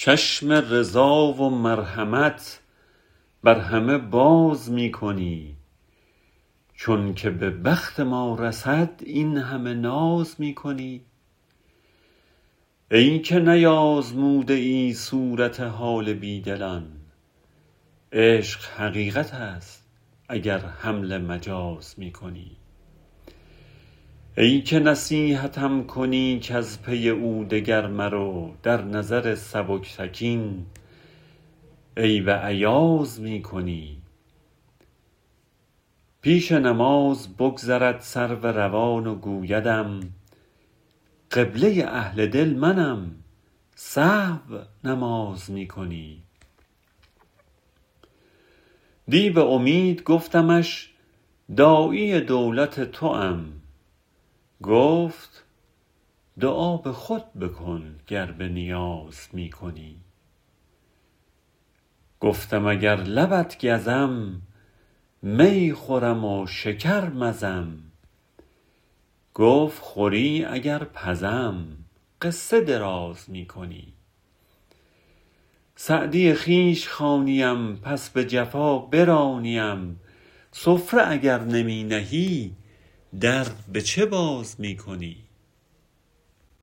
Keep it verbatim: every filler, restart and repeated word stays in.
چشم رضا و مرحمت بر همه باز می کنی، چون که به بخت ما رسد این همه ناز می کنی. ای که نیازموده ای صورت حال بیدلان، عشق حقیقت است اگر حمل مجاز می کنی. ای که نصیحتم کنی کز پی او دگر مرو، در نظر سبکتکین عیب ایاز می کنی. پیش نماز بگذرد سرو روان و گویدم قبله اهل دل منم، سهو نماز می کنی. دی به امید گفتمش داعی دولت توام، گفت دعا به خود بکن گر به نیاز می کنی. گفتم اگر لبت گزم می خورم و شکر مزم، گفت خوری اگر پزم قصه دراز می کنی. سعدی خویش خوانیم پس به جفا برانیم، سفره اگر نمی نهی در به چه باز می کنی.